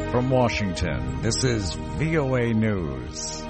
From Washington, this is VOA News.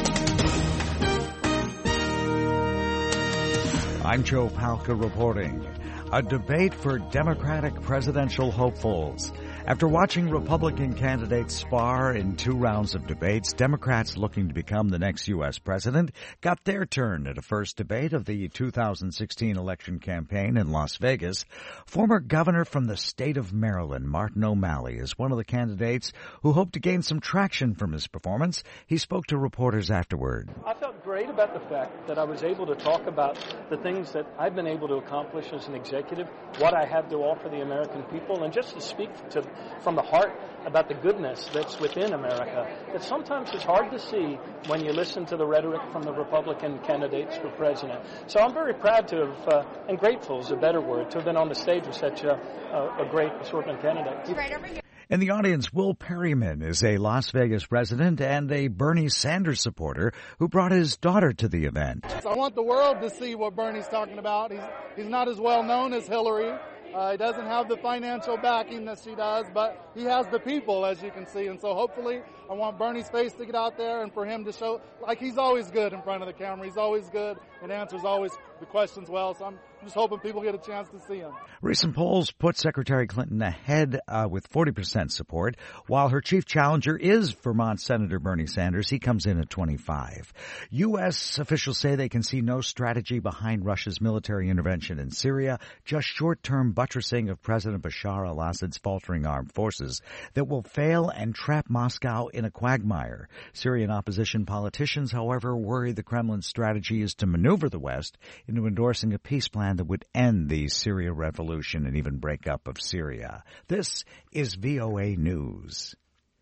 I'm Joe Palca reporting. A debate for Democratic presidential hopefuls. After watching Republican candidates spar in 2 rounds of debates, Democrats looking to become the next U.S. president got their turn at a first debate of the 2016 election campaign in Las Vegas. Former governor from the state of Maryland, Martin O'Malley, is one of the candidates who hoped to gain some traction from his performance. He spoke to reporters afterward. I felt great about the fact that I was able to talk about the things that I've been able to accomplish as an executive, what I have to offer the American people, and just to speak from the heart about the goodness that's within America that sometimes is hard to see when you listen to the rhetoric from the Republican candidates for president. So I'm very proud to have, and grateful is a better word, to have been on the stage with such a great assortment of candidates. Right over here. In the audience, Will Perryman is a Las Vegas resident and a Bernie Sanders supporter who brought his daughter to the event. I want the world to see what Bernie's talking about. He's not as well known as Hillary. He doesn't have the financial backing that she does, but he has the people, as you can see. And so hopefully I want Bernie's face to get out there and for him to show, like he's always good in front of the camera. He's always good and answers always the questions well. So I'm just hoping people get a chance to see him. Recent polls put Secretary Clinton ahead with 40% support, while her chief challenger is Vermont Senator Bernie Sanders. He comes in at 25. U.S. officials say they can see no strategy behind Russia's military intervention in Syria, just short-term buttressing of President Bashar al-Assad's faltering armed forces that will fail and trap Moscow in a quagmire. Syrian opposition politicians, however, worry the Kremlin's strategy is to maneuver the West into endorsing a peace plan that would end the Syria revolution and even break up of Syria. This is VOA News.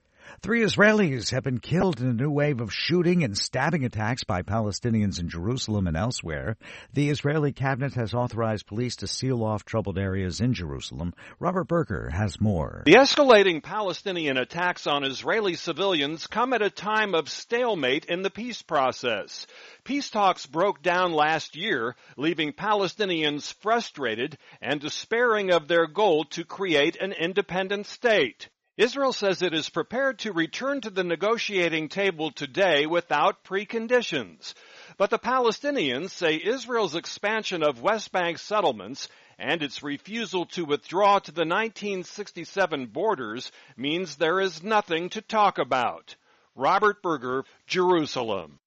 3 Israelis have been killed in a new wave of shooting and stabbing attacks by Palestinians in Jerusalem and elsewhere. The Israeli cabinet has authorized police to seal off troubled areas in Jerusalem. Robert Berger has more. The escalating Palestinian attacks on Israeli civilians come at a time of stalemate in the peace process. Peace talks broke down last year, leaving Palestinians frustrated and despairing of their goal to create an independent state. Israel says it is prepared to return to the negotiating table today without preconditions. But the Palestinians say Israel's expansion of West Bank settlements and its refusal to withdraw to the 1967 borders means there is nothing to talk about. Robert Berger, Jerusalem.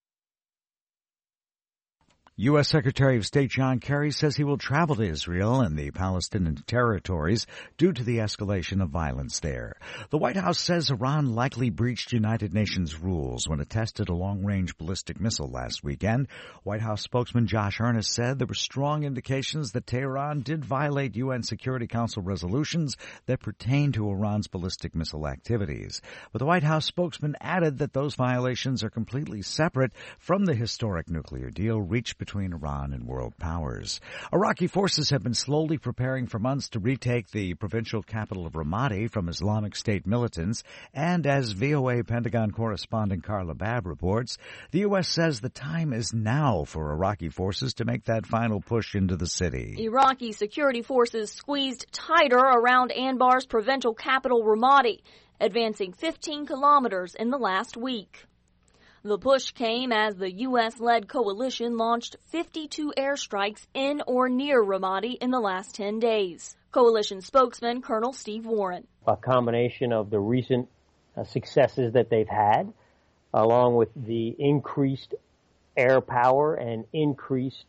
U.S. Secretary of State John Kerry says he will travel to Israel and the Palestinian territories due to the escalation of violence there. The White House says Iran likely breached United Nations rules when it tested a long-range ballistic missile last weekend. White House spokesman Josh Earnest said there were strong indications that Tehran did violate UN Security Council resolutions that pertain to Iran's ballistic missile activities. But the White House spokesman added that those violations are completely separate from the historic nuclear deal reached between Iran and world powers. Iraqi forces have been slowly preparing for months to retake the provincial capital of Ramadi from Islamic State militants, and as VOA Pentagon correspondent Carla Babb reports, the U.S. says the time is now for Iraqi forces to make that final push into the city. Iraqi security forces squeezed tighter around Anbar's provincial capital Ramadi, advancing 15 kilometers in the last week. The push came as the U.S.-led coalition launched 52 airstrikes in or near Ramadi in the last 10 days. Coalition spokesman Colonel Steve Warren. A combination of the recent successes that they've had, along with the increased air power and increased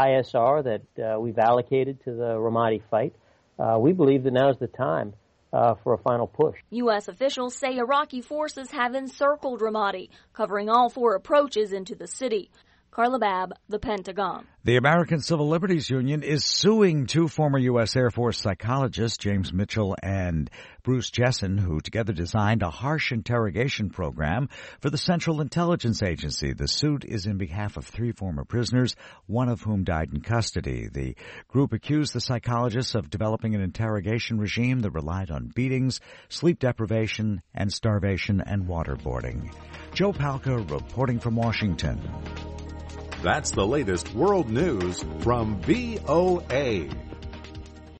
ISR that we've allocated to the Ramadi fight, we believe that now is the time for a final push. U.S. officials say Iraqi forces have encircled Ramadi, covering all 4 approaches into the city. Carla Babb, The Pentagon. The American Civil Liberties Union is suing 2 former U.S. Air Force psychologists, James Mitchell and Bruce Jessen, who together designed a harsh interrogation program for the Central Intelligence Agency. The suit is in behalf of 3 former prisoners, one of whom died in custody. The group accused the psychologists of developing an interrogation regime that relied on beatings, sleep deprivation, and starvation and waterboarding. Joe Palca reporting from Washington. That's the latest world news from VOA.